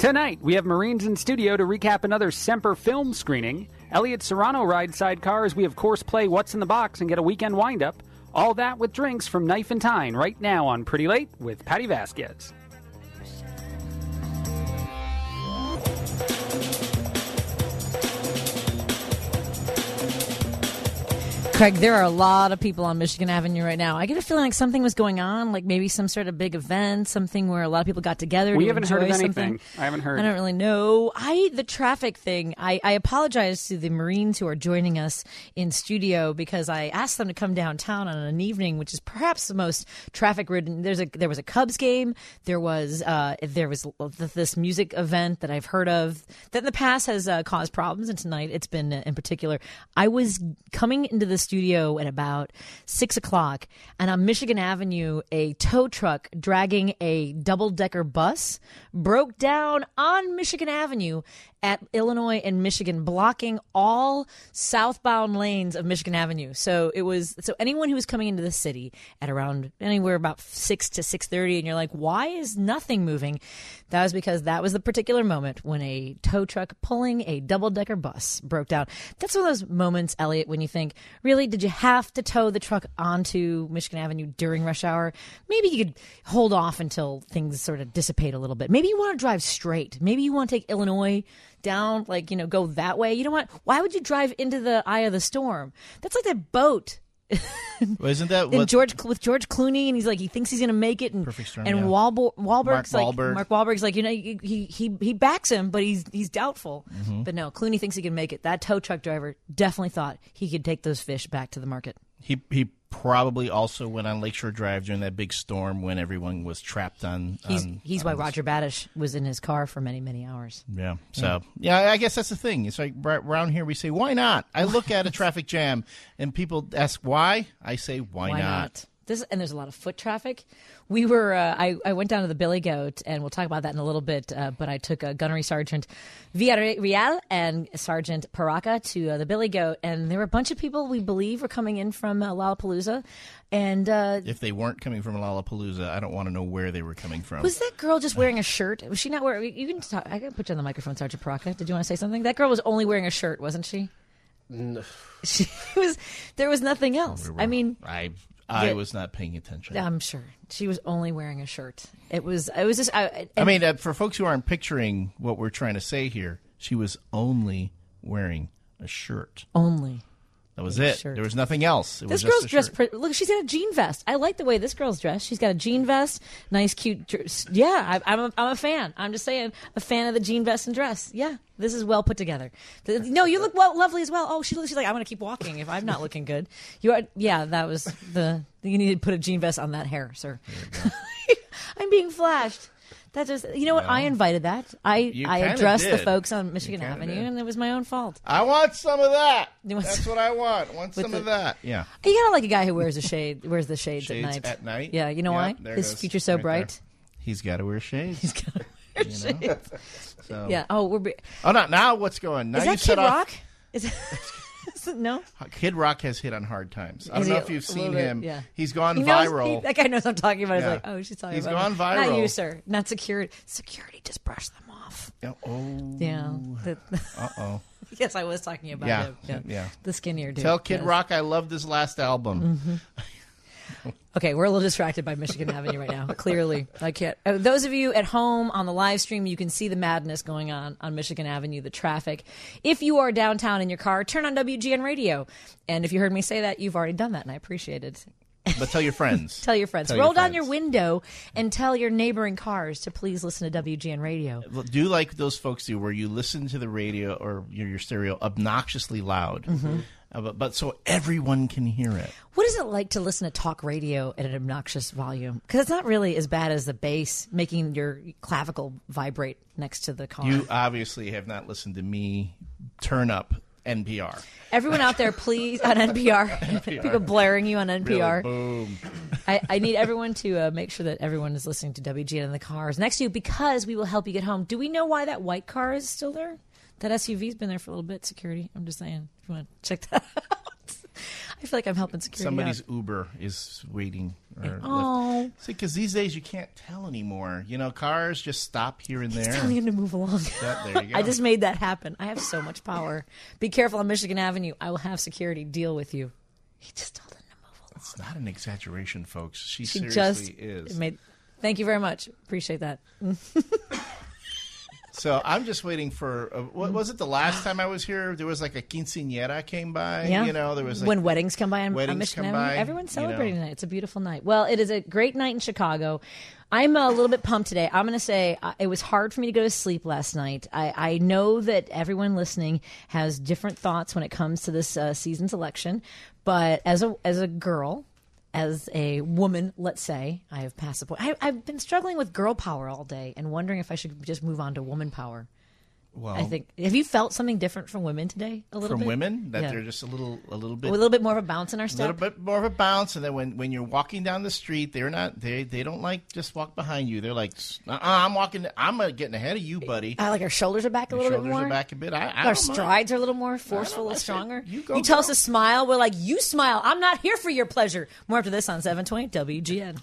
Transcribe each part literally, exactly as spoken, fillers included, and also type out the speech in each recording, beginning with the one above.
Tonight, we have Marines in studio to recap another Semper film screening. Elliot Serrano rides sidecars. We, of course, play What's in the Box and get a weekend wind-up. All that with drinks from Knife and Tine right now on Pretty Late with Patty Vasquez. Craig, there are a lot of people on Michigan Avenue right now. I get a feeling like something was going on, like maybe some sort of big event, something where a lot of people got together we to haven't enjoy heard of anything. something. I haven't heard. I don't really know. I the traffic thing. I, I apologize to the Marines who are joining us in studio because I asked them to come downtown on an evening, which is perhaps the most traffic-ridden. There's a there was a Cubs game. There was uh, there was this music event that I've heard of that in the past has uh, caused problems, and tonight it's been uh, in particular. I was coming into the studio at about about six o'clock, and on Michigan Avenue, a tow truck dragging a double-decker bus broke down on Michigan Avenue at Illinois and Michigan, blocking all southbound lanes of Michigan Avenue. So it was so anyone who was coming into the city at around anywhere about six to six thirty, and you're like, why is nothing moving? That was because that was the particular moment when a tow truck pulling a double-decker bus broke down. That's one of those moments, Elliot, when you think, really, did you have to tow the truck onto Michigan Avenue during rush hour? Maybe you could hold off until things sort of dissipate a little bit. Maybe you want to drive straight. Maybe you want to take Illinois down, like, you know, go that way. You know what? Why would you drive into the eye of the storm? That's like that boat. Well, isn't that what, what George with George Clooney, and he's like he thinks he's gonna make it, and Perfect Storm, and yeah. Wahlberg, Wahlberg's Mark like Wahlberg. Mark Wahlberg's like you know he he he backs him, but he's he's doubtful. Mm-hmm. But no, Clooney thinks he can make it. That tow truck driver definitely thought he could take those fish back to the market. He he probably also went on Lakeshore Drive during that big storm when everyone was trapped on. He's on, he's on why this- Roger Badish was in his car for many many hours. Yeah. So yeah, I guess that's the thing. It's like right around here we say, why not? I look at a traffic jam and people ask why. I say, why, Why not? not? This and there's a lot of foot traffic. We were uh, I I went down to the Billy Goat, and we'll talk about that in a little bit. Uh, but I took uh, Gunnery Sergeant Villarreal and Sergeant Paraca to uh, the Billy Goat, and there were a bunch of people we believe were coming in from uh, Lollapalooza. And uh, If they weren't coming from Lollapalooza, I don't want to know where they were coming from. was that girl just wearing a shirt? Was she not wearing? You can talk. I can put you on the microphone, Sergeant Paraca. Did you want to say something? That girl was only wearing a shirt, wasn't she? No. She was. There was nothing else. I mean. I I Yeah. was not paying attention. I'm sure she was only wearing a shirt. It was. It was just. I, I mean, uh, for folks who aren't picturing what we're trying to say here, she was only wearing a shirt. only. That was A it. shirt. There was nothing else. It This was girl's just a dressed. shirt. Pretty, look, she's got a jean vest. I like the way this girl's dressed. She's got a jean vest, nice, cute. Dress. Yeah, I, I'm. A, I'm a fan. I'm just saying, a fan of the jean vest and dress. Yeah, this is well put together. The- no, you look well, lovely as well. Oh, she looks. She's like, I'm going to keep walking if I'm not looking good. You are. Yeah, that was the. You need to put a jean vest on that hair, sir. I'm being flashed. That just. You know what? I invited that. I You I kinda addressed the did. folks on Michigan kinda Avenue, did. and it was my own fault. I want some of that. You want That's some- what I want. I want With some the- of that. Yeah. You gotta like a guy who wears a shade, wears the shades, Shades at night. at night? Yeah, you know Yeah, why? there His goes. future's so Right bright. there. He's got to wear shades. He's gotta wear You know? shades. So. Yeah. Oh, we're. Be- Oh, no, now what's going? Now Is you that set Kid off. Rock? Is it, is it no? Kid Rock has hit on hard times. I Is don't know he if you've a seen little bit- him. yeah. He's gone He knows- viral. he- that guy knows what I'm talking about. He's Yeah. like, oh, she's talking He's about me. gone Not viral. you, sir. Not security. Security just brushed them off. Oh, oh. Yeah. The- Uh-oh. yes, I was talking about Yeah, him. Yeah. yeah. The skinnier dude. Tell Kid yes. Rock I loved his last album. Mm-hmm. Okay, we're a little distracted by Michigan Avenue right now. Clearly, I can't. Uh, those of you at home on the live stream, you can see the madness going on on Michigan Avenue, the traffic. If you are downtown in your car, turn on W G N Radio. And if you heard me say that, you've already done that, and I appreciate it. But tell your friends. Tell your friends. Tell Roll your down friends. your window and tell your neighboring cars to please listen to W G N Radio. Well, do like those folks do, where you listen to the radio or your, your stereo obnoxiously loud, Mm-hmm. uh, but, but so everyone can hear it. What is it like to listen to talk radio at an obnoxious volume? Because it's not really as bad as the bass making your clavicle vibrate next to the car. You obviously have not listened to me turn up N P R. Everyone out there, please, on N P R. People blaring you on N P R. Really, boom. I, I need everyone to uh, make sure that everyone is listening to W G N in the cars next to you, because we will help you get home. Do we know why that white car is still there? That S U V's been there for a little bit. Security. I'm just saying. If you want to check that out. I feel like I'm helping security Somebody's out. Uber is waiting. Or Oh, know. See, because these days you can't tell anymore. You know, cars just stop here and He's there. telling him to move along. That, there you go. I just made that happen. I have so much power. Be careful on Michigan Avenue. I will have security deal with you. He just told him to move along. It's not an exaggeration, folks. She, She seriously just is. made. Thank you very much. Appreciate that. So I'm just waiting for. Uh, what was it? The last time I was here, there was like a quinceañera came by. Yeah. You know, there was like, when weddings come by on, on weddings Michigan come Avenue, by, everyone's you know. celebrating tonight. It's a beautiful night. Well, it is a great night in Chicago. I'm a little bit pumped today. I'm going to say uh, it was hard for me to go to sleep last night. I, I know that everyone listening has different thoughts when it comes to this uh, season's election, but as a as a girl, as a woman, let's say, I have passed the point. I, I've been struggling with girl power all day and wondering if I should just move on to woman power. well, I think. Have you felt something different from women today? A little from bit? women that Yeah. they're just a little, a little a bit, little bit more of a bounce in our a little step. bit more of a bounce. And then when, when you're walking down the street, they're not. They they don't like just walk behind you. They're like, uh-uh, I'm walking. I'm uh, getting ahead of you, buddy. I like our shoulders are back a Your little shoulders bit more. are back a bit. I, I Our don't mind. strides are a little more forceful I and said, stronger. you go, tell us girl. to smile. We're like, you smile. I'm not here for your pleasure. More after this on seven twenty W G N.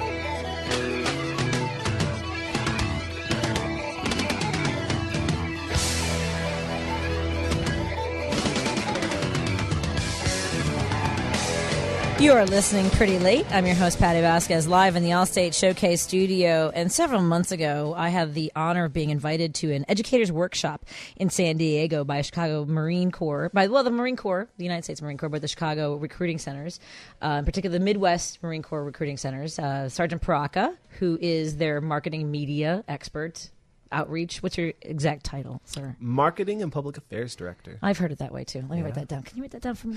You are listening pretty late. I'm your host, Patty Vasquez, live in the Allstate Showcase studio. And several months ago, I had the honor of being invited to an educator's workshop in San Diego by Chicago Marine Corps, by, well, the Marine Corps, the United States Marine Corps, but the Chicago recruiting centers, uh, in particular the Midwest Marine Corps recruiting centers. Uh, Sergeant Paraka, who is their marketing media expert, outreach. What's your exact title, sir? Marketing and Public Affairs Director. I've heard it that way, too. Let me Yeah. write that down. Can you write that down for me?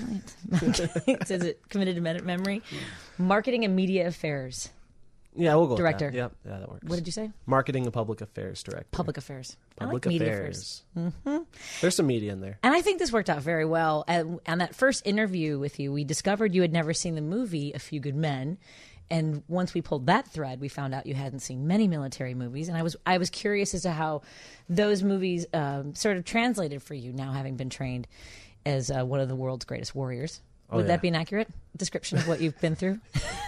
Is it committed to med- memory? Marketing and Media Affairs. Yeah, we'll go Director. with that. Yep, yeah, that works. What did you say? Marketing and Public Affairs Director. Public Affairs. I Public like media Affairs. affairs. Mm-hmm. There's some media in there. And I think this worked out very well. And on that first interview with you, we discovered you had never seen the movie A Few Good Men. And once we pulled that thread, we found out you hadn't seen many military movies. And I was I was curious as to how those movies um, sort of translated for you, now having been trained as uh, one of the world's greatest warriors. Oh, Would yeah. that be an accurate description of what you've been through?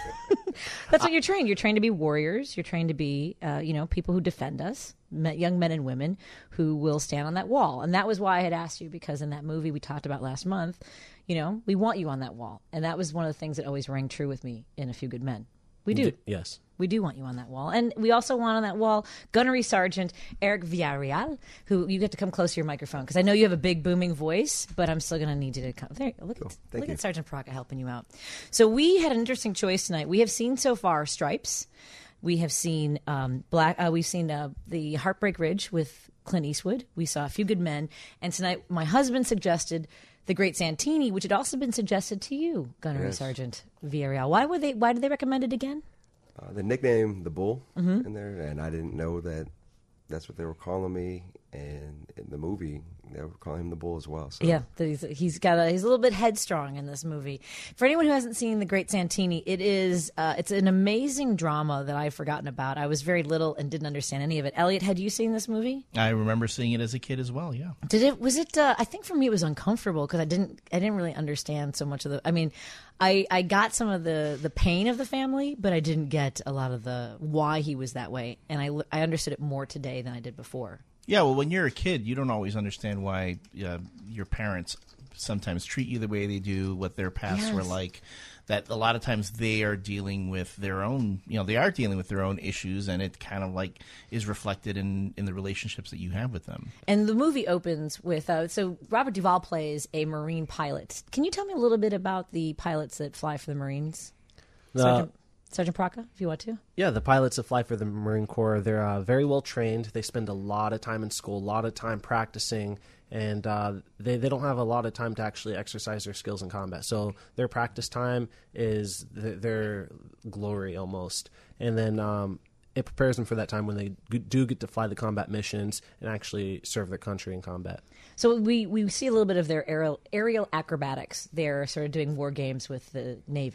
That's what you're trained. You're trained to be warriors. You're trained to be, uh, you know, people who defend us, me- young men and women who will stand on that wall. And that was why I had asked you, because in that movie we talked about last month, you know, we want you on that wall. And that was one of the things that always rang true with me in A Few Good Men. We do. Yes. We do want you on that wall. And we also want on that wall Gunnery Sergeant Eric Villarreal, who you get to come close to your microphone because I know you have a big booming voice, but I'm still going to need you to come. There, look, at, Thank look you. at Sergeant Paraka helping you out. So we had an interesting choice tonight. We have seen so far Stripes. We have seen um, Black. Uh, we've seen uh, the Heartbreak Ridge with Clint Eastwood. We saw A Few Good Men. And tonight my husband suggested The Great Santini, which had also been suggested to you, Gunnery Yes. Sergeant Villarreal. Why were they? Why did they recommend it again? Uh, the nickname, the Bull, Mm-hmm. in there, and I didn't know that that's what they were calling me. And in the movie, they were calling him the Bull as well. So Yeah, that he's, he's got a, he's a little bit headstrong in this movie. For anyone who hasn't seen The Great Santini, it is uh, it's an amazing drama that I've forgotten about. I was very little and didn't understand any of it. Elliot, had you seen this movie? I remember seeing it as a kid as well. Yeah. Did it? Was it? Uh, I think for me it was uncomfortable because I didn't I didn't really understand so much of the. I mean, I I got some of the the pain of the family, but I didn't get a lot of the why he was that way, and I I understood it more today than I did before. Yeah, well, when you're a kid, you don't always understand why uh, your parents sometimes treat you the way they do, what their pasts Yes. were like. That a lot of times they are dealing with their own, you know, they are dealing with their own issues, and it kind of like is reflected in, in the relationships that you have with them. And the movie opens with uh, so Robert Duvall plays a Marine pilot. Can you tell me a little bit about the pilots that fly for the Marines? Uh, Sergeant, Sergeant Paraka, if you want to. Yeah, the pilots that fly for the Marine Corps, they're uh, very well trained. They spend a lot of time in school, a lot of time practicing, and uh, they, they don't have a lot of time to actually exercise their skills in combat. So their practice time is th- their glory almost. And then um, it prepares them for that time when they g- do get to fly the combat missions and actually serve their country in combat. So we, we see a little bit of their aerial, aerial acrobatics. They're sort of doing war games with the Navy.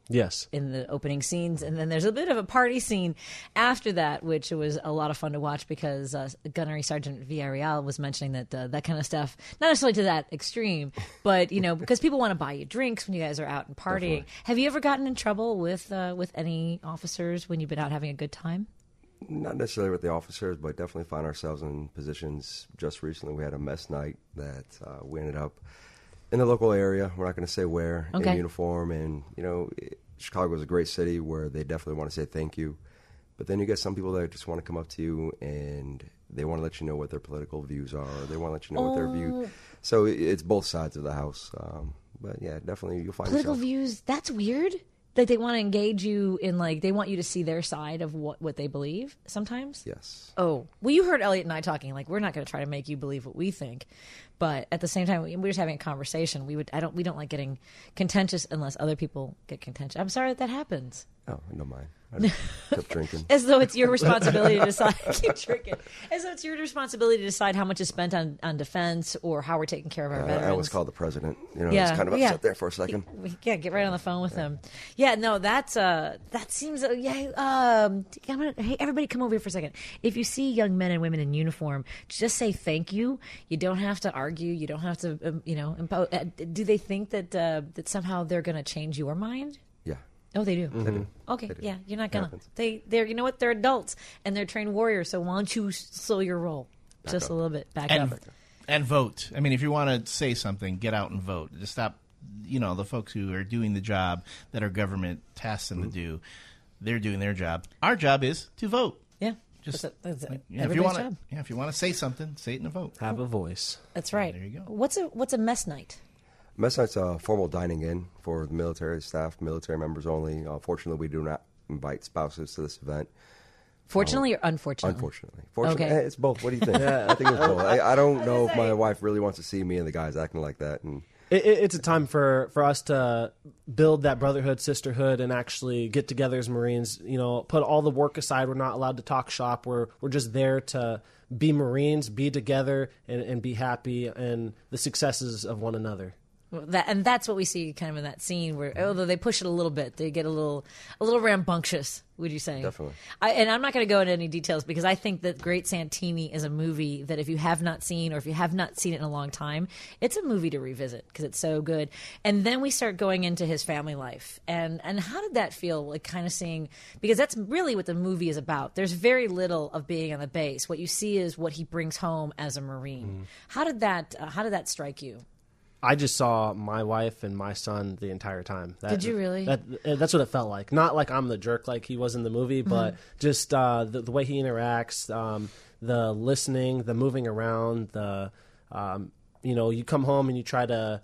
Yes. in the opening scenes, and then there's a bit of a party scene after that, which was a lot of fun to watch because uh, Gunnery Sergeant Villarreal was mentioning that uh, that kind of stuff, not necessarily to that extreme, but you know, because people want to buy you drinks when you guys are out and partying. Definitely. Have you ever gotten in trouble with uh, with any officers when you've been out having a good time? Not necessarily with the officers, but definitely find ourselves in positions. Just recently, we had a mess night that uh, we ended up in the local area. We're not going to say where, Okay. in uniform. And, you know, it, Chicago is a great city where they definitely want to say thank you. But then you get some people that just want to come up to you and they want to let you know what their political views are. Or they want to let you know what their view. So it, it's both sides of the house. Um, but, yeah, definitely you'll find Political yourself. views, that's weird. Like they want to engage you in, like, they want you to see their side of what, what they believe sometimes? Yes. Oh, well, you heard Elliot and I talking. Like, we're not going to try to make you believe what we think, but at the same time, we- we're just having a conversation. We would, I don't, we don't like getting contentious unless other people get contentious. I'm sorry that that happens. Oh, no mind. I just kept drinking. As though it's your responsibility to decide. Keep drinking. As though it's your responsibility to decide how much is spent on, on defense or how we're taking care of our Uh, veterans. I always called the president. You know, Yeah, I was kind of yeah. upset there for a second. Yeah, get right on the phone with him. Yeah, no, that's uh, that seems uh, yeah. Um, I'm gonna, hey, everybody, come over here for a second. If you see young men and women in uniform, just say thank you. You don't have to argue. You don't have to, um, you know. Impo- uh, do they think that uh, that somehow they're going to change your mind? Yeah. Oh, they do. They do. Okay, They do. yeah, you're not gonna. Happens. They, they're, you know what? They're adults and they're trained warriors. So why don't you slow your roll just up. a little bit, back and up. and vote. I mean, if you want to say something, get out and vote. Just stop. You know, the folks who are doing the job that our government tasks them to do, they're doing their job. Our job is to vote. Yeah, Just that's, that's yeah, if you everybody's want job. to, yeah, if you want to say something, say it in a vote. Have a voice. That's right. There you go. What's a what's a mess night? Mess night's a formal dining in for the military staff, military members only. Uh, fortunately, we do not invite spouses to this event. Fortunately or unfortunately? Unfortunately. Fortunately, Okay. eh, it's both. What do you think? I think it's both. I, I don't know if my wife really wants to see me and the guys acting like that. And It, it, it's a time for, for us to build that brotherhood, sisterhood, and actually get together as Marines. You know, put all the work aside. We're not allowed to talk shop. We're we're just there to be Marines, be together, and, and be happy, and the successes of one another. Well, That, and that's what we see kind of in that scene where, although they push it a little bit, they get a little, a little rambunctious. Would you say? Definitely. I, and I'm not going to go into any details because I think that Great Santini is a movie that if you have not seen or if you have not seen it in a long time, it's a movie to revisit because it's so good. And then we start going into his family life, and and how did that feel? Like kind of seeing, because that's really what the movie is about. There's very little of being on the base. What you see is what he brings home as a Marine. How did that? Uh, how did that strike you? I just saw my wife and my son the entire time. That, Did you really? That, that's what it felt like. Not like I'm the jerk like he was in the movie, but just uh, the, the way he interacts, um, the listening, the moving around, the um, you know, you come home and you try to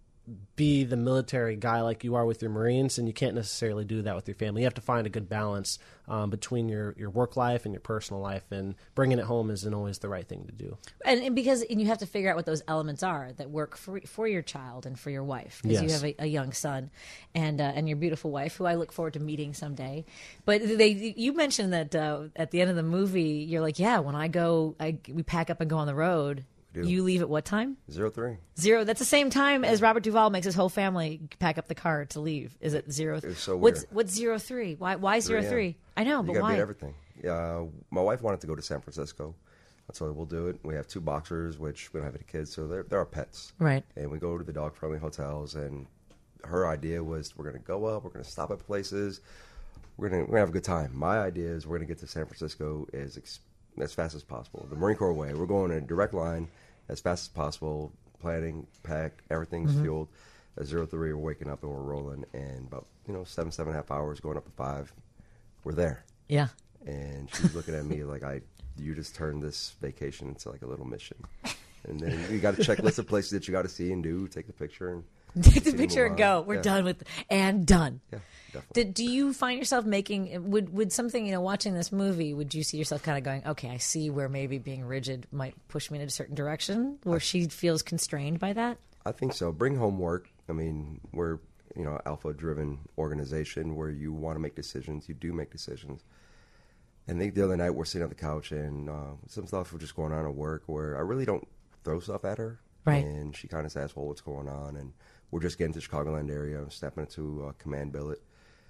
be the military guy like you are with your Marines, and you can't necessarily do that with your family. You have to find a good balance um, between your, your work life and your personal life, and bringing it home isn't always the right thing to do. And, and because and you have to figure out what those elements are that work for for your child and for your wife, because you Yes. have a, a young son and uh, and your beautiful wife, who I look forward to meeting someday. But they, you mentioned that uh, at the end of the movie, you're like, yeah, when I go, I, we pack up and go on the road. do. You leave at what time? zero three. Zero. That's the same time as Robert Duvall makes his whole family pack up the car to leave. Is it zero? It's so What's weird. what's zero three? Why why zero three a.m. three? I know, You but gotta why? beat everything. Uh, my wife wanted to go to San Francisco. That's why we'll do it. We have two boxers, which we don't have any kids, so they're, they're our pets. Right. And we go to the dog-friendly hotels, and her idea was we're going to go up, we're going to stop at places, we're going to have a good time. My idea is we're going to get to San Francisco as ex- as fast as possible. The Marine Corps way. We're going in a direct line as fast as possible, planning, pack, everything's Mm-hmm. fueled. At zero three, we're waking up and we're rolling, and about, you know, seven, seven and a half hours, going up to five, we're there. Yeah. And she's looking at me like, I, you just turned this vacation into like a little mission. And then you got a checklist of places that you got to see and do, take the picture. And Take the continue picture and on. go. We're Yeah. done with and done. Yeah, definitely. Did, do you find yourself making would would something, you know, watching this movie, would you see yourself kind of going, okay, I see where maybe being rigid might push me in a certain direction, where she feels constrained by that? I think so. Bring home work. I mean, we're, you know, alpha-driven organization where you want to make decisions. You do make decisions. And I think the other night we're sitting on the couch and uh, some stuff was just going on at work where I really don't throw stuff at her. Right. And she kind of says, well, what's going on? And we're just getting to the Chicagoland area and stepping into a command billet.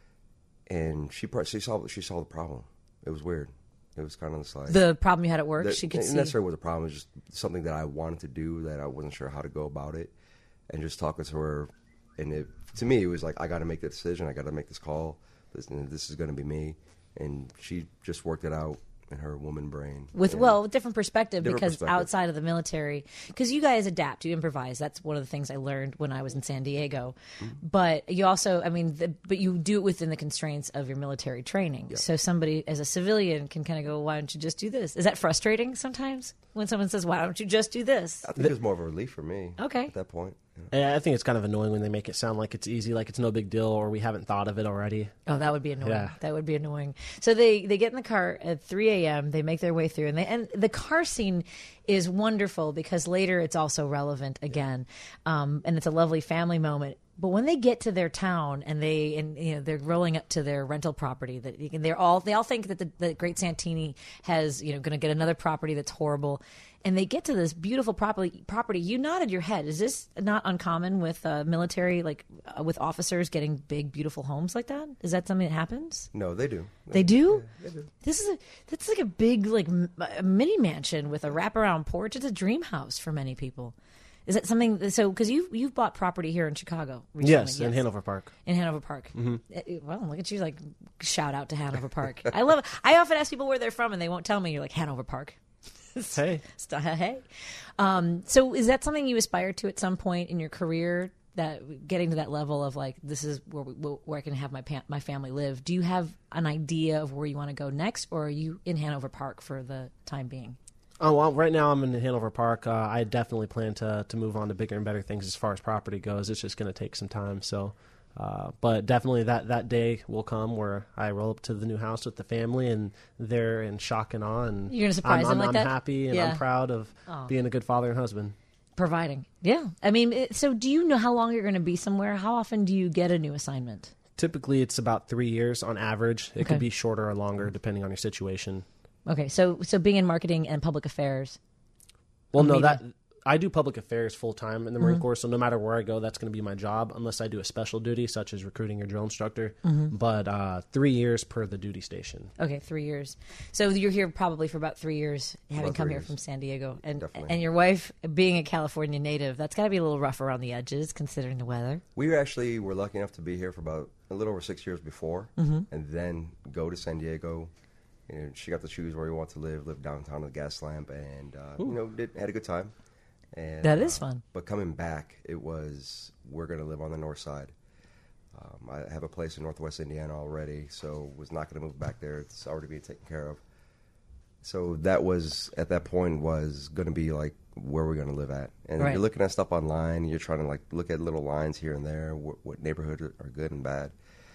and she pro- she saw she saw the problem. It was weird. It was kind of just like The problem you had at work, that, she could it see. necessarily was a problem. It was just something that I wanted to do that I wasn't sure how to go about it, and just talking to her, and it to me it was like I got to make the decision. I got to make this call. This, this is going to be me, and she just worked it out in her woman brain. With And well, different perspective Different because perspective. outside of the military, because you guys adapt, you improvise. That's one of the things I learned when I was in San Diego. Mm-hmm. But you also, I mean, the, but you do it within the constraints of your military training. So somebody as a civilian can kind of go, "Why don't you just do this?" Is that frustrating sometimes when someone says, "Why don't you just do this?" I think it was more of a relief for me. Okay. At that point. Yeah. And I think it's kind of annoying when they make it sound like it's easy, like it's no big deal, or we haven't thought of it already. Oh, that would be annoying. Yeah. That would be annoying. So they, they get in the car at three a.m. They make their way through, and they and the car scene is wonderful because later it's also relevant again, um, and it's a lovely family moment. But when they get to their town and they and you know they're rolling up to their rental property, that they're all they all think that the, the Great Santini has you know going to get another property that's horrible. And they get to this beautiful property. Property. You nodded your head. Is this not uncommon with uh, military, like uh, with officers getting big, beautiful homes like that? Is that something that happens? No, they do. They do. Yeah, they do. This is a that's like a big like m- a mini mansion with a wraparound porch. It's a dream house for many people. Is that something? So because you you've bought property here in Chicago recently, Yes, in Hanover Park. in Hanover Park. Uh, Well, look at you! Like shout out to Hanover Park. I love it. I often ask people where they're from, and they won't tell me. You're like Hanover Park. Hey. St- Hey. Um, so is that something you aspire to at some point in your career? That getting to that level of like this is where we, where I can have my pa- my family live. Do you have an idea of where you want to go next, or are you in Hanover Park for the time being? Oh, well, right now I'm in Hanover Park. Uh, I definitely plan to to move on to bigger and better things as far as property goes. It's just going to take some time. So, uh, but definitely that, that day will come where I roll up to the new house with the family, and they're in shock and awe. And You're gonna surprise I'm, them I'm, like I'm that? happy and Yeah. I'm proud of being a good father and husband. Providing, yeah. I mean, it, so do you know how long you're going to be somewhere? How often do you get a new assignment? Typically, it's about three years on average. It Okay. could be shorter or longer depending on your situation. Okay, so so being in marketing and public affairs. Well, no, media. that I do public affairs full time in the Marine Corps, so no matter where I go, that's going to be my job, unless I do a special duty, such as recruiting your drill instructor. But uh, three years per the duty station. Okay, three years. So you're here probably for about three years, having About come three here years. from San Diego, and Definitely. and your wife being a California native. That's got to be a little rough around the edges, considering the weather. We actually were lucky enough to be here for about a little over six years before, Mm-hmm. and then go to San Diego. And she got to choose where we want to live, live downtown with a gas lamp, and uh, you know, did, had a good time. And, That is uh, fun. But coming back, it was we're going to live on the north side. Um, I have a place in Northwest Indiana already, so was not going to move back there. It's already being taken care of. So that was at that point was going to be like where we're going to live at. And Right. you're looking at stuff online. You're trying to like look at little lines here and there. What, what neighborhoods are, are good and bad.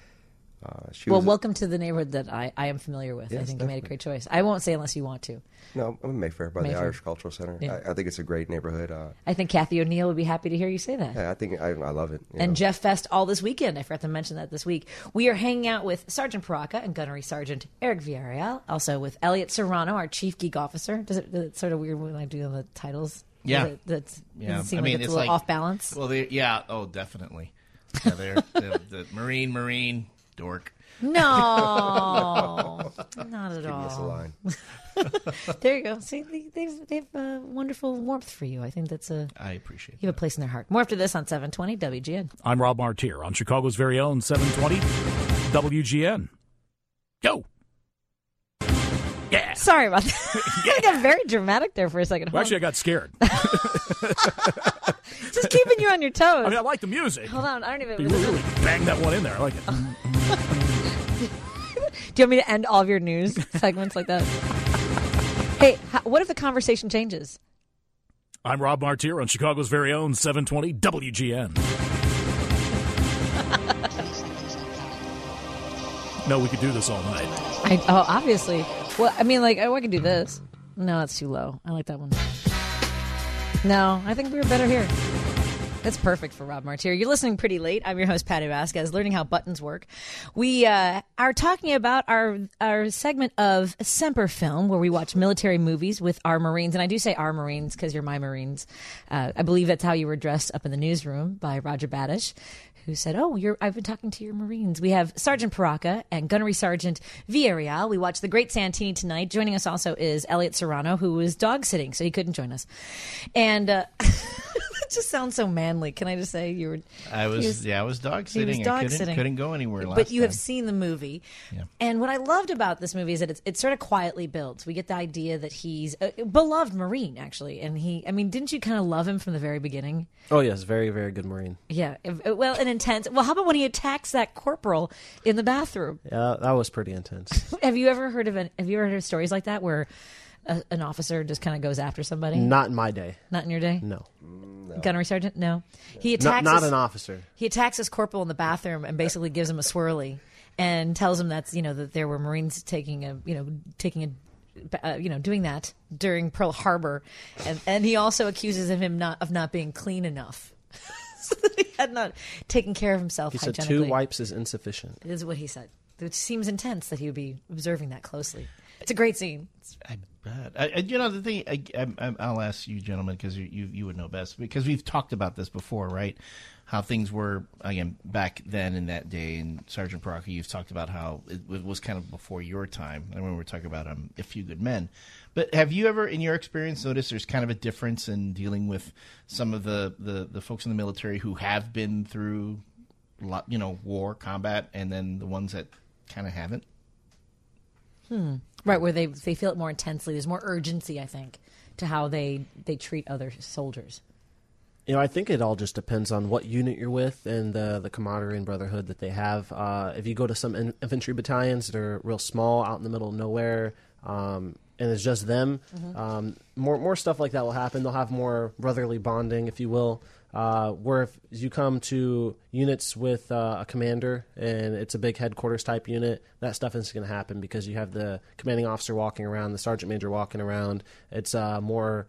Uh, she Well, was, welcome to the neighborhood that I, I am familiar with. I Yes, think you made a definitely. great choice. I won't say unless you want to. No, I'm in Mayfair by Mayfair. the Irish Cultural Center. Yeah. I, I think it's a great neighborhood. Uh, I think Kathy O'Neill would be happy to hear you say that. yeah, I think I, I love it. you And know. Jeff Fest all this weekend. I forgot to mention that this week. We are hanging out with Sergeant Paraka and Gunnery Sergeant Eric Villarreal, also with Elliot Serrano, our Chief Geek Officer. Does it, does it sort of weird when I do the titles? Yeah. Does it, that's, Yeah, does it seem I like mean, it's, it's a little like- off balance? Well, they yeah. Oh, definitely. Yeah, they're the, the Marine, Marine, dork. No, not at Give me us a all. line. There you go. See, they, they've they've uh, wonderful warmth for you. I think that's a I appreciate you have a place in their heart. More after this on seven twenty W G N. I'm Rob Martier on Chicago's very own seven twenty W G N. Go. Yeah. Sorry about that. I got very dramatic there for a second. Well, Hold actually, I got scared. on. Just keeping you on your toes. I mean, I like the music. Hold on, I don't even. You really bang that one in there. I like it. Do you want me to end all of your news segments like that? Hey, how, what if the conversation changes? I'm Rob Martier on Chicago's very own seven twenty W G N. No, we could do this all night. I, oh, obviously. Well, I mean, like, oh, I can do this. No, it's too low. I like that one. No, I think we were better here. That's perfect for Rob Martier. You're listening Pretty Late. I'm your host, Patty Vasquez, learning how buttons work. We uh, are talking about our our segment of Semper Film, where we watch military movies with our Marines. And I do say our Marines because you're my Marines. Uh, I believe that's how you were dressed up in the newsroom by Roger Badish, who said, oh, you're, I've been talking to your Marines. We have Sergeant Paraca and Gunnery Sergeant Villarreal. We watched The Great Santini tonight. Joining us also is Elliot Serrano, who was dog sitting, so he couldn't join us. And uh, it just sounds so manly. Can I just say you were? I was, was yeah, I was dog he sitting. was I dog couldn't, sitting. couldn't go anywhere last But you have time. seen the movie. Yeah. And what I loved about this movie is that it's, it sort of quietly builds. We get the idea that he's a beloved Marine, actually. And he, I mean, didn't you kind of love him from the very beginning? Oh, yes, very, very good Marine. Yeah. Well, an intense. Well, how about when he attacks that corporal in the bathroom? Yeah, that was pretty intense. Have you ever heard of an, Have you ever heard of stories like that where a, an officer just kind of goes after somebody? Not in my day. Not in your day? No. Gunnery sergeant? No. He Not, attacks. not his, an officer. He attacks his corporal in the bathroom and basically gives him a swirly, and tells him that's you know that there were Marines taking a you know taking a uh, you know doing that during Pearl Harbor, and and he also accuses him not of not being clean enough. So that he had not taken care of himself He said hygienically. two wipes is insufficient. Is what he said. Which seems intense that he would be observing that closely. It's a great scene. I bet. I, I, you know, the thing, I, I, I'll ask you, gentlemen, because you, you you would know best, because we've talked about this before, right? How things were, again, back then in that day. And Sergeant Paraca, you've talked about how it, it was kind of before your time. I remember we were talking about um, A Few Good Men. But have you ever, in your experience, noticed there's kind of a difference in dealing with some of the, the, the folks in the military who have been through, lot, you know, war, combat, and then the ones that kind of haven't? Hmm. Right, where they they feel it more intensely. There's more urgency, I think, to how they, they treat other soldiers. You know, I think it all just depends on what unit you're with and the the camaraderie and brotherhood that they have. Uh, if you go to some in- infantry battalions that are real small, out in the middle of nowhere, um, and it's just them, mm-hmm. um, more more stuff like that will happen. They'll have more brotherly bonding, if you will. Uh, where if you come to units with uh, a commander and it's a big headquarters type unit, that stuff isn't going to happen because you have the commanding officer walking around, the sergeant major walking around. It's uh, more,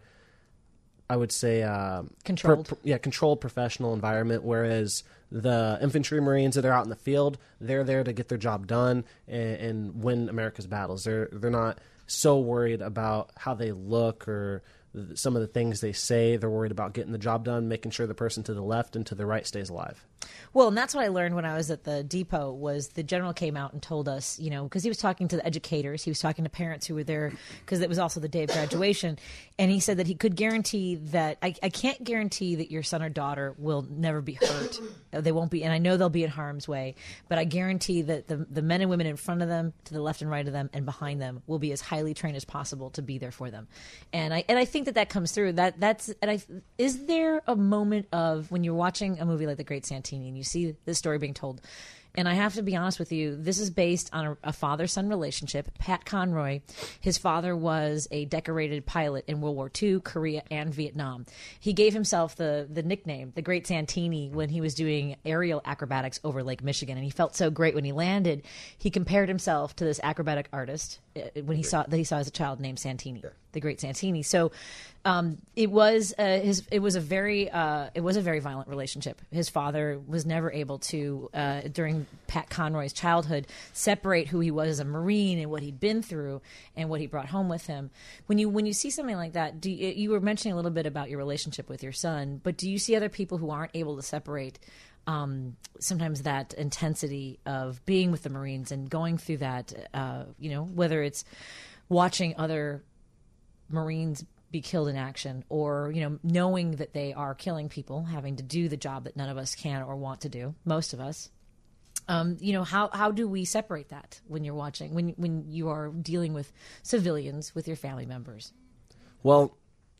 I would say, uh, controlled. Per, per, yeah, controlled professional environment. Whereas the infantry Marines that are out in the field, they're there to get their job done and, and win America's battles. They're they're not so worried about how they look or some of the things they say. They're worried about getting the job done, making sure the person to the left and to the right stays alive. Well, and that's what I learned when I was at the depot was the general came out and told us, you know, because he was talking to the educators, he was talking to parents who were there because it was also the day of graduation, and he said that he could guarantee that I, I can't guarantee that your son or daughter will never be hurt. They won't be, and I know they'll be in harm's way, but I guarantee that the the men and women in front of them, to the left and right of them, and behind them will be as highly trained as possible to be there for them. And I and I think that that comes through. That that's and I is there a moment of when you're watching a movie like The Great Santini and you see this story being told, and I have to be honest with you, this is based on a, a father-son relationship. Pat Conroy, his father was a decorated pilot in World War Two, Korea, and Vietnam. He gave himself the the nickname, The Great Santini, when he was doing aerial acrobatics over Lake Michigan, and he felt so great when he landed. He compared himself to this acrobatic artist uh, when he saw that he saw as a child named Santini, yeah. The Great Santini. So um, it was uh, his. It was a very uh, it was a very violent relationship. His father was never able to uh, during Pat Conroy's childhood separate who he was as a Marine and what he'd been through and what he brought home with him. When you when you see something like that, do you, you were mentioning a little bit about your relationship with your son, but do you see other people who aren't able to separate um, sometimes that intensity of being with the Marines and going through that? Uh, you know, whether it's watching other Marines be killed in action, or you know, knowing that they are killing people, having to do the job that none of us can or want to do, most of us. Um, you know, how how do we separate that when you're watching, when when you are dealing with civilians, with your family members? Well,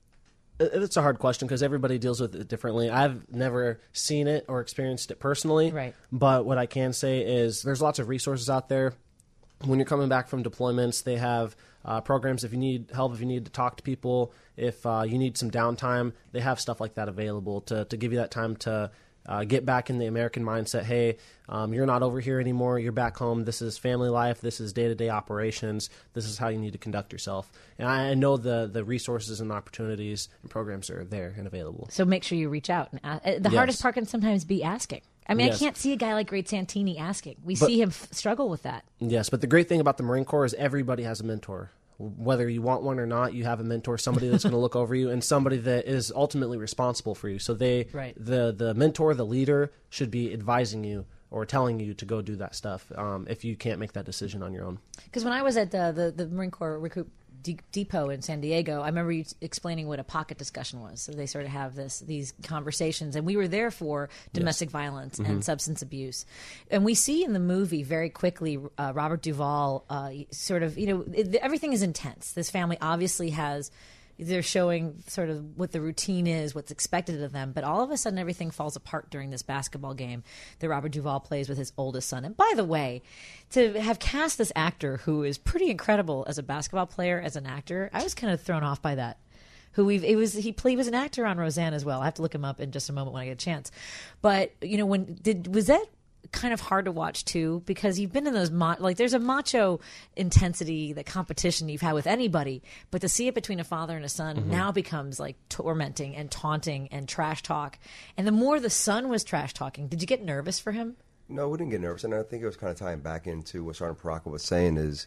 it's a hard question because everybody deals with it differently. I've never seen it or experienced it personally, right? But what I can say is there's lots of resources out there. When you're coming back from deployments, they have uh, programs if you need help, if you need to talk to people, if uh, you need some downtime, they have stuff like that available to, to give you that time to uh, get back in the American mindset. Hey, um, you're not over here anymore. You're back home. This is family life. This is day-to-day operations. This is how you need to conduct yourself. And I know the, the resources and opportunities and programs are there and available. So make sure you reach out. And ask. The yes. hardest part can sometimes be asking. I mean, yes. I can't see a guy like Great Santini asking. We but, see him f- struggle with that. Yes, but the great thing about the Marine Corps is everybody has a mentor. Whether you want one or not, you have a mentor, somebody that's going to look over you, and somebody that is ultimately responsible for you. So they, Right. the the mentor, the leader, should be advising you or telling you to go do that stuff um, if you can't make that decision on your own. Because when I was at the, the, the Marine Corps Recruit D- Depot in San Diego, I remember you explaining what a pocket discussion was. So they sort of have this these conversations, and we were there for domestic yes. violence mm-hmm. and substance abuse. And we see in the movie very quickly uh, Robert Duvall uh, sort of, you know, it, everything is intense. This family obviously has... They're showing sort of what the routine is, what's expected of them. But all of a sudden, everything falls apart during this basketball game that Robert Duvall plays with his oldest son. And by the way, to have cast this actor who is pretty incredible as a basketball player, as an actor, I was kind of thrown off by that. Who we've it was he played was an actor on Roseanne as well. I have to look him up in just a moment when I get a chance. But you know, when did was that kind of hard to watch too, because you've been in those ma- like there's a macho intensity, the competition you've had with anybody, but to see it between a father and a son mm-hmm. now becomes like tormenting and taunting and trash talk. And the more the son was trash talking, did you get nervous for him? No, we didn't get nervous, and I think it was kind of tying back into what Sergeant Paraka was saying is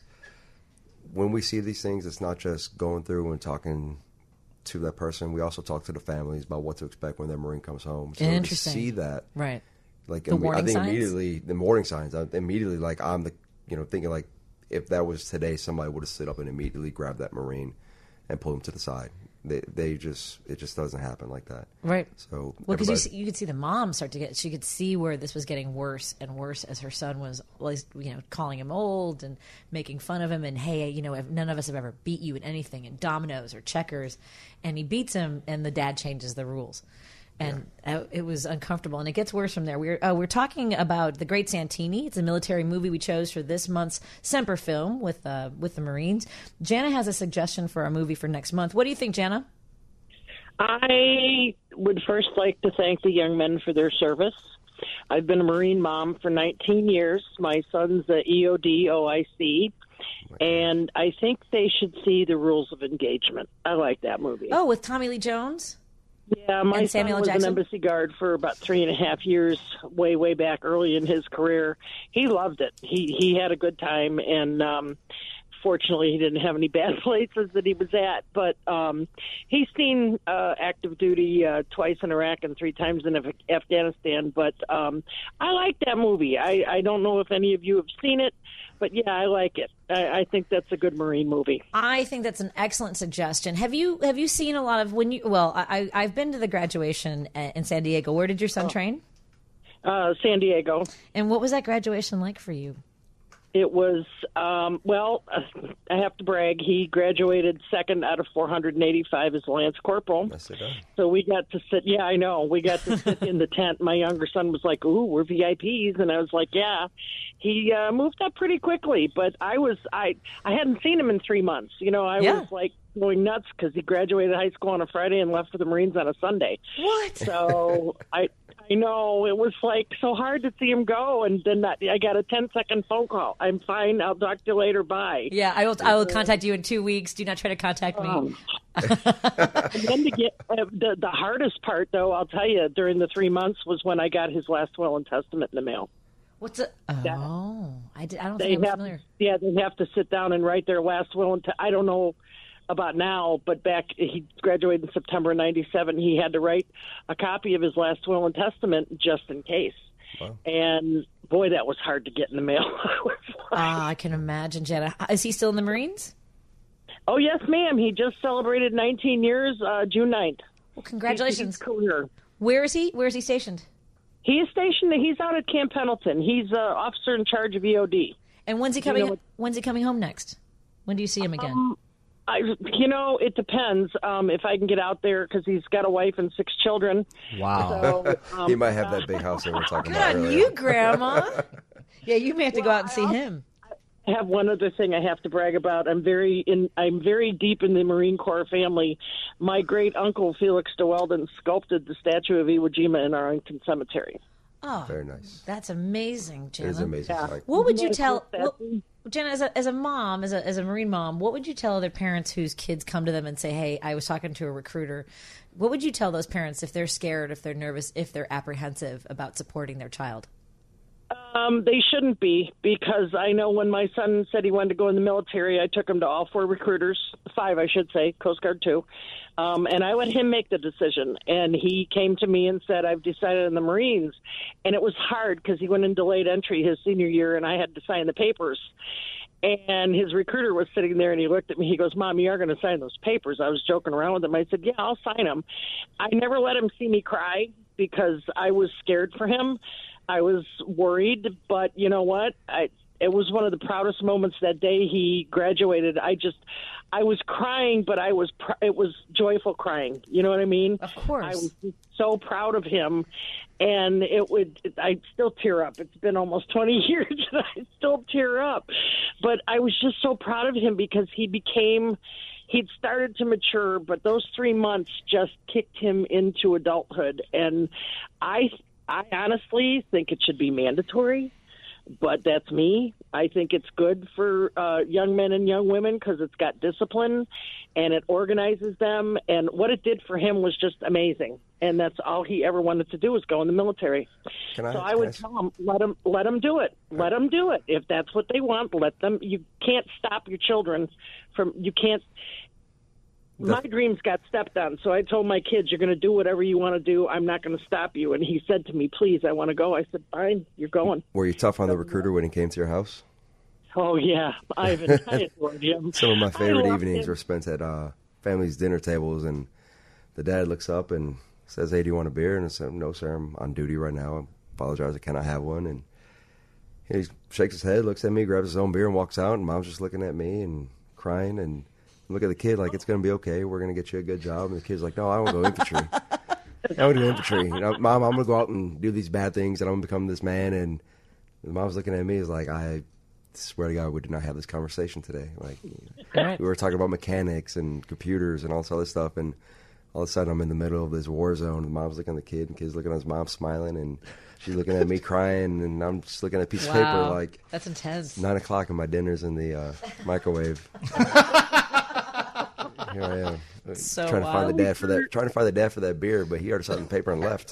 when we see these things, it's not just going through and talking to that person. We also talk to the families about what to expect when their Marine comes home. So Interesting. To see that, right? Like the warning I think signs? immediately the warning signs. I, immediately, like I'm the, you know, thinking like if that was today, somebody would have stood up and immediately grabbed that Marine and pulled him to the side. They, they just, it just doesn't happen like that. Right. So well, because you see, you could see the mom start to get. She could see where this was getting worse and worse as her son was, you know, calling him old and making fun of him. And hey, you know, none of us have ever beat you in anything in dominoes or checkers, and he beats him, and the dad changes the rules. And yeah. it was uncomfortable, and it gets worse from there. We're uh, we're talking about The Great Santini. It's a military movie we chose for this month's Semper Film with uh, with the Marines. Jana has a suggestion for our movie for next month. What do you think, Jana? I would first like to thank the young men for their service. I've been a Marine mom for nineteen years. My son's a E O D O I C, and I think they should see The Rules of Engagement. I like that movie. Oh, with Tommy Lee Jones? Yeah, my and son Samuel was Jackson? an embassy guard for about three and a half years, way, way back early in his career. He loved it. He he had a good time, and um, fortunately, he didn't have any bad places that he was at. But um, he's seen uh, active duty uh, twice in Iraq and three times in Af- Afghanistan. But um, I like that movie. I, I don't know if any of you have seen it. But, yeah, I like it. I, I think that's a good Marine movie. I think that's an excellent suggestion. Have you have you seen a lot of when you? Well, I, I've been to the graduation in San Diego. Where did your son oh. train? Uh, San Diego. And what was that graduation like for you? It was, um, well, I have to brag. He graduated second out of four hundred eighty-five as Lance Corporal. Yes, it does. So we got to sit, yeah, I know. We got to sit in the tent. My younger son was like, ooh, we're V I Ps. And I was like, yeah. He uh, moved up pretty quickly, but I was, I, I hadn't seen him in three months. You know, I yeah. was like going nuts because he graduated high school on a Friday and left for the Marines on a Sunday. What? So I, I know it was like so hard to see him go, and then that, I got a ten second phone call. I'm fine. I'll talk to you later. Bye. Yeah, I will. I will contact you in two weeks. Do not try to contact me. Um, and then to get uh, the the hardest part, though, I'll tell you, during the three months was when I got his last will and testament in the mail. What's it? Oh, I, did, I don't they think I'm have, familiar. Yeah, they have to sit down and write their last will and te- I don't know about now, but back he graduated in September ninety-seven. He had to write a copy of his last will and testament just in case. Wow. And boy, that was hard to get in the mail. Ah, I can imagine, Jenna. Is he still in the Marines? Oh yes, ma'am. He just celebrated nineteen years, uh, June ninth. Well, congratulations. Career. Where is he? Where is he stationed? He is stationed. He's out at Camp Pendleton. He's uh, officer in charge of E O D. And when's he coming? You know what, when's he coming home next? When do you see him again? Um, I, you know, it depends um, if I can get out there because he's got a wife and six children. Wow. So, um, he might have that big house that we're talking Good about on earlier. you, Grandma. Yeah, you may have to well, go out and see I, him. I have one other thing I have to brag about. I'm very in. I'm very deep in the Marine Corps family. My great uncle Felix de Weldon sculpted the statue of Iwo Jima in Arlington Cemetery. Oh, very nice. That's amazing, Jenna. It is amazing. Yeah. What would you tell, what, Jenna, as a, as a mom, as a, as a Marine mom, what would you tell other parents whose kids come to them and say, hey, I was talking to a recruiter? What would you tell those parents if they're scared, if they're nervous, if they're apprehensive about supporting their child? Um, they shouldn't be, because I know when my son said he wanted to go in the military, I took him to all four recruiters, five, I should say, Coast Guard too. Um, and I let him make the decision. And he came to me and said, I've decided on the Marines. And it was hard because he went in delayed entry his senior year, and I had to sign the papers. And his recruiter was sitting there, and he looked at me. He goes, Mom, you are going to sign those papers. I was joking around with him. I said, yeah, I'll sign them. I never let him see me cry because I was scared for him. I was worried, but you know what? I, it was one of the proudest moments that day he graduated. I just, I was crying, but I was, pr- it was joyful crying. You know what I mean? Of course. I was so proud of him, and it would, I still tear up. It's been almost twenty years, and I still tear up. But I was just so proud of him because he became, he'd started to mature, but those three months just kicked him into adulthood. And I, I honestly think it should be mandatory. But that's me. I think it's good for uh, young men and young women because it's got discipline and it organizes them. And what it did for him was just amazing. And that's all he ever wanted to do was go in the military. Can I, so I can would I... tell him, let them, let them do it. Let them do it. If that's what they want, let them. You can't stop your children from, you can't. My dreams got stepped on, so I told my kids, you're going to do whatever you want to do. I'm not going to stop you. And he said to me, please, I want to go. I said, fine, you're going. Were you tough on the recruiter when he came to your house? Oh, yeah. Ivan, I adored him. Some of my I favorite loved evenings him. were spent at uh, family's dinner tables, and the dad looks up and says, hey, do you want a beer? And I said, no, sir, I'm on duty right now. I apologize, I cannot have one. And he shakes his head, looks at me, grabs his own beer, and walks out, and Mom's just looking at me and crying, and look at the kid like, it's going to be okay. We're going to get you a good job. And the kid's like, no, I want to go infantry. I want to go infantry. You know, Mom, I'm going to go out and do these bad things, and I'm going to become this man. And the mom's looking at me is like, I swear to God, we did not have this conversation today. Like, Right. we were talking about mechanics and computers and all this other stuff. And all of a sudden, I'm in the middle of this war zone. And mom's looking at the kid, and the kid's looking at his mom smiling. And she's looking at me crying. And I'm just looking at a piece of paper Wow. like, That's intense. nine o'clock and my dinner's in the uh, microwave. Here I am, So trying to find the wild. dad for that. Trying to find the dad for that beer, but he already signed the paper and left.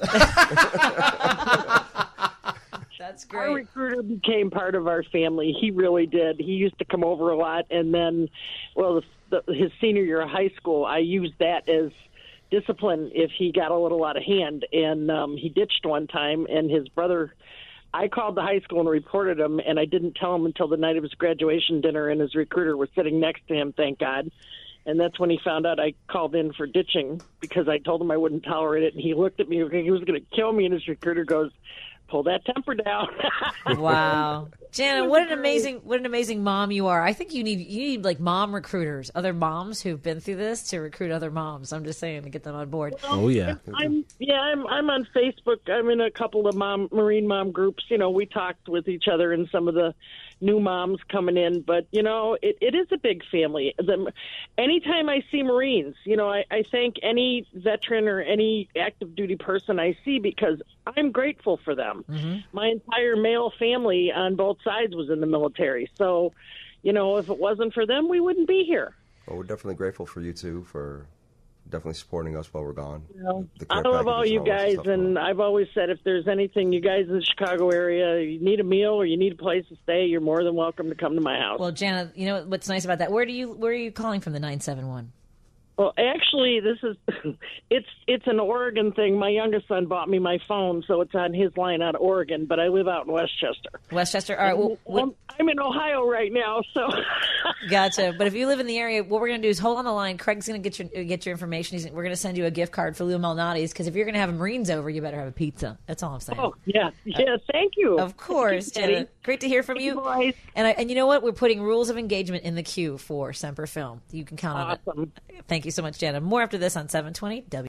That's Our great. recruiter became part of our family. He really did. He used to come over a lot. And then, well, the, the, his senior year of high school, I used that as discipline if he got a little out of hand. And um, he ditched one time, and his brother, I called the high school and reported him, and I didn't tell him until the night of his graduation dinner, and his recruiter was sitting next to him, thank God. And that's when he found out I called in for ditching because I told him I wouldn't tolerate it. And he looked at me, he was going to kill me, and his recruiter goes, pull that temper down. Wow. Jana, what an amazing what an amazing mom you are. I think you need you need like mom recruiters, other moms who've been through this to recruit other moms. I'm just saying to get them on board. Oh, yeah. I'm yeah, I'm I'm on Facebook. I'm in a couple of mom Marine mom groups. You know, we talked with each other and some of the new moms coming in, but you know, it, it is a big family. The, anytime I see Marines, you know, I, I thank any veteran or any active duty person I see because I'm grateful for them. Mm-hmm. My entire male family on both sides was in the military, so you know, if it wasn't for them, we wouldn't be here. Well, we're definitely grateful for you two for definitely supporting us while we're gone. You know, The I care love all packages you and all that guys, stuff and going on. I've always said if there's anything you guys in the Chicago area, you need a meal or you need a place to stay, you're more than welcome to come to my house. Well, Jana, you know what's nice about that? Where do you where are you calling from the nine seven one? Well, actually, this is it's it's an Oregon thing. My youngest son bought me my phone, so it's on his line out of Oregon, but I live out in Westchester. Westchester. All right. Well, what, I'm, I'm in Ohio right now, so gotcha. But if you live in the area, what we're going to do is hold on the line. Craig's going to get your get your information. He's, we're going to send you a gift card for Lou Malnati's because if you're going to have Marines over, you better have a pizza. That's all I'm saying. oh yeah, yeah. Thank you. Of course, Thank you, Jana. Great to hear from Thank you. you, boys. And I, and you know what? We're putting rules of engagement in the queue for Semper Film. You can count on Awesome. it. Thank you so much, Jana. More after this on seven twenty W.